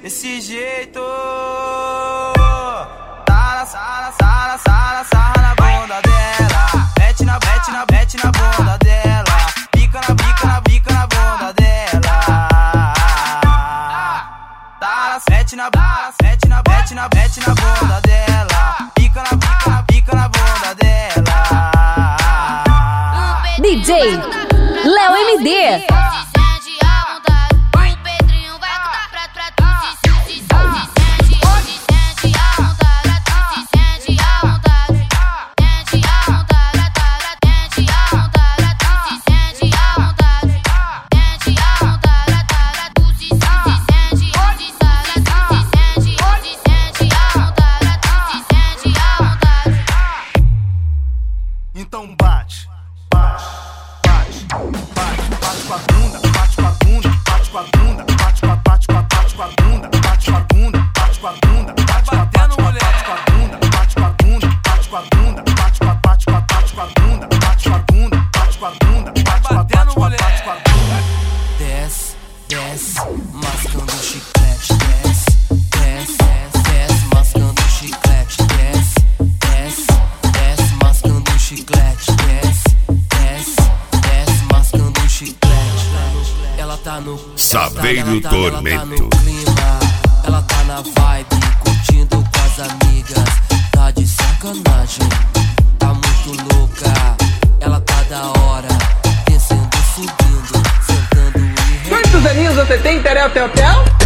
desse jeito. Sarra na bunda dela. Mete na bunda dela. Pica na bunda dela. Mete na bunda dela. Pica na bunda dela. DJ Léo MD. Então bate com a bunda, bate com a bunda, bate com a bunda, bate com a bunda, bate com a bunda, bate com a bunda, bate com a bunda, bate com a bunda, bate com a bunda, bate com a bunda, bate com a bunda, bate com a bunda, bate com a bunda, bate com a bunda, bate com a bunda. Desce, mascando chiclete, desce, mascando chiclete, desce, mascando chiclete, desce, mascando chiclete. Ela tá no Saveiro Tormento. Ela tá na vibe, curtindo com as amigas. Tá de sacanagem, tá muito louca. Ela tá da hora, descendo, subindo, sentando e... Quantos aninhos você tem, Terel?